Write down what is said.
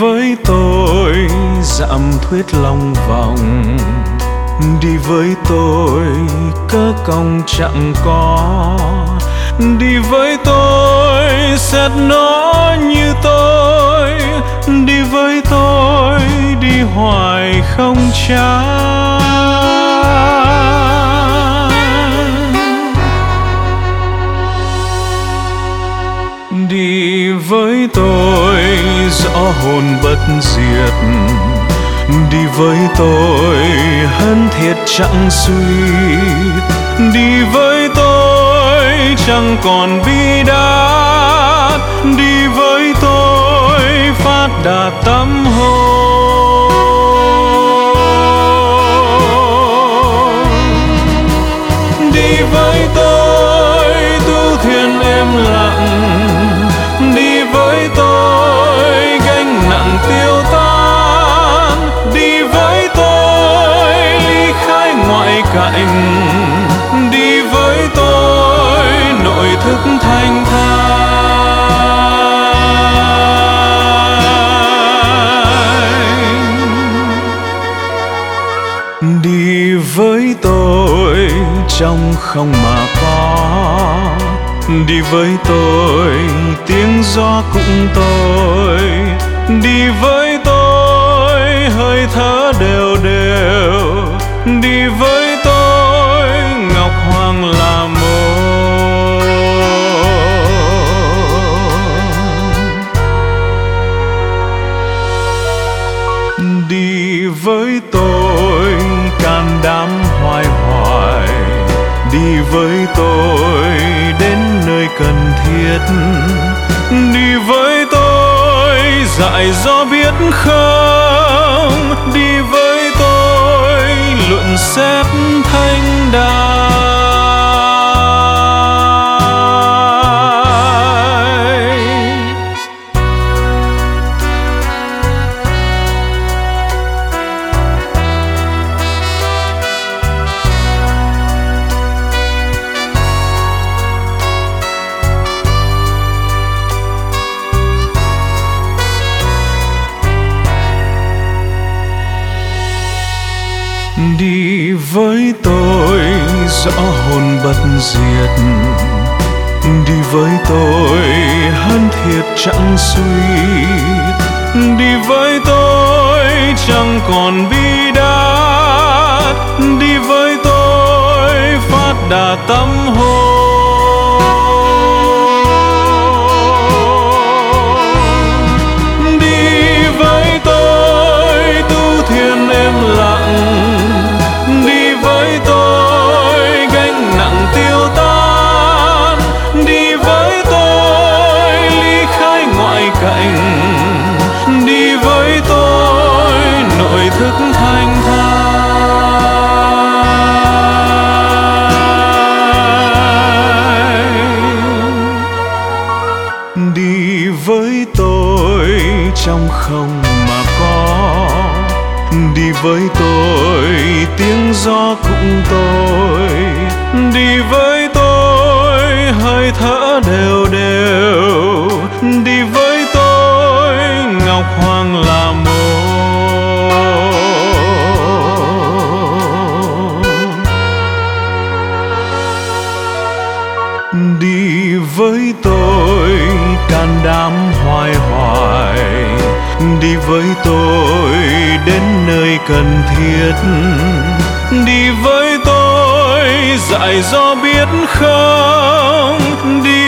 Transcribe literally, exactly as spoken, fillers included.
với tôi dặm thuyết lòng vòng, đi với tôi cớ công chẳng có, đi với tôi xét nó như tôi, đi với tôi đi hoài không chán. Đi với tôi rõ hồn bất diệt, đi với tôi hân thiết chẳng suýt, đi với tôi chẳng còn bi đát, đi với tôi phát đạt tâm hồn. Đi với tôi tu thiền êm lặng, đi với tôi gánh nặng tiêu tan, đi với tôi ly khai ngoại cảnh, đi với tôi nội thức thanh thản. Đi với tôi trong không mà có, đi với tôi tiếng gió cũng tôi, đi với tôi hơi thở đều đều, đi với tôi ngọc hoàng là một. Đi với tôi can đảm hoài hoài, đi với tôi đến nơi cần thiết, đi với tôi dạy do biết không, đi với tôi luận xét thanh đài. Đi với tôi rõ hồn bất diệt, đi với tôi hân thiết chẳng suýt, đi với tôi chẳng còn bi đát, đi với tôi phát đạt tâm hồn. Đi với tôi tu thiền êm lặng, đi với tôi gánh nặng tiêu tan, đi với tôi ly khai ngoại cảnh, đi với tôi nội thức thanh thản. Đi với tôi trong không mà có, đi với tôi tiếng gió cũng tôi, đi với tôi hơi thở đều đều, đi với tôi ngọc hoàng là một. Đi với tôi can đảm hoài hoài, đi với tôi đến nơi cần thiết, đi với tôi dạy do biết không, đi